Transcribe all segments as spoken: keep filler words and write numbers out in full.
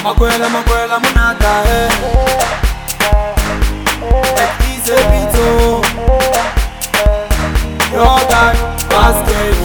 Makwela, makwela, monata, eh. Easy beat, your guy, basket.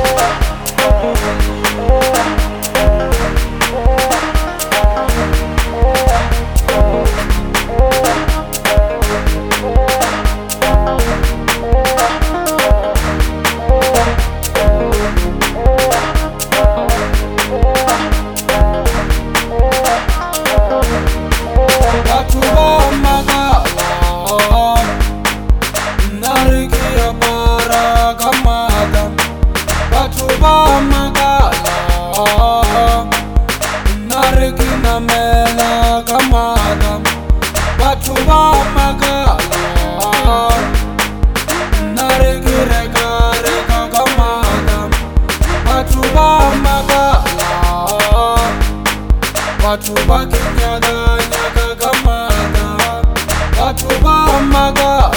Watu bakinyaga nyaga gamada, watu ba magala,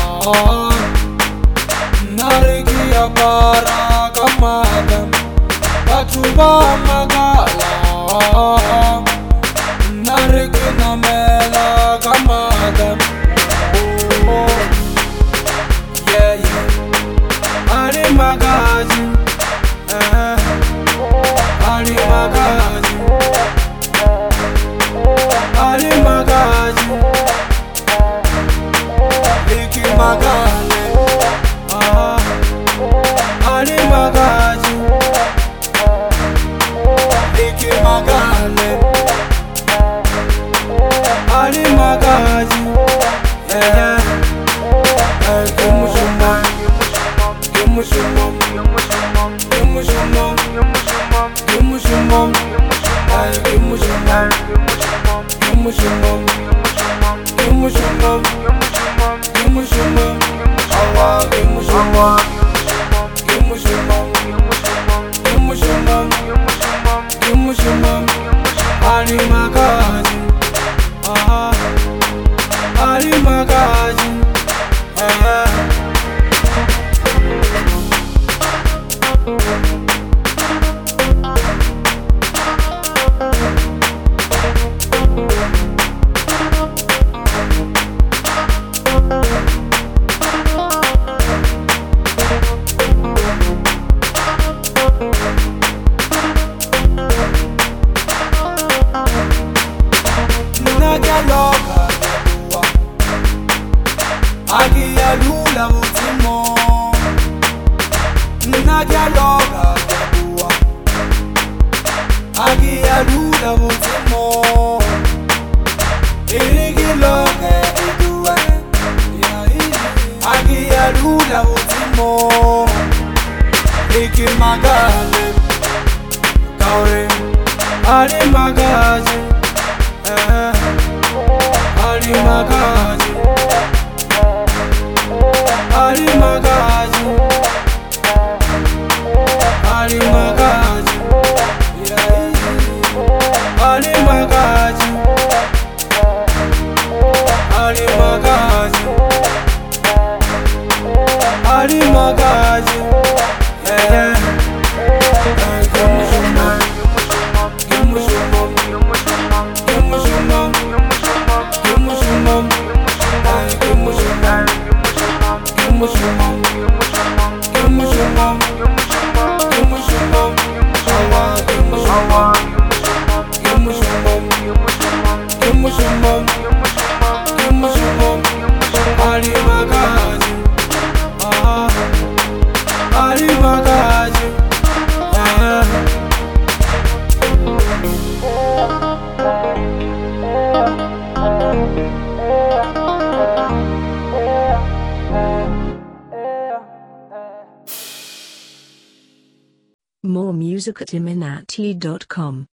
nariki ya bara gamada, watu ba magala, nariki na mela gamada. Oh, yeah yeah, Ali magaji, eh, Ali magaji. Ali magaji, Liki magale, ah, Ali magaji, Liki magale, Ali magaji, yeah yeah, hey, give me some more, give me some more, give me some more, give me some more, hey, give me some more. Give me some mom, give me some mom, give me some mom, awa, give me some mom, give me some mom, give me some mom, give me some mom, Ali magaji, ah, Ali magaji, ah. Agia lula mutimo, nagia loga bua. Agia lula mutimo, irigi loga idua. Agia lula mutimo, iki magale, kaure, ali magaji, eh, ali magaji. Ali magaji, Ali magaji, yeah. Ali magaji, Ali magaji, Ali magaji, yeah yeah. Hey, give me some more, give me some more, give me some more, give me some more, hey, give me some more. Give me some mom, give me some mom, give me some mom, awa, give me some mom, give me some mom, give me some mom, give me some mom, Ali magaji, ah, Ali magaji, ah. More music at iminati dot com.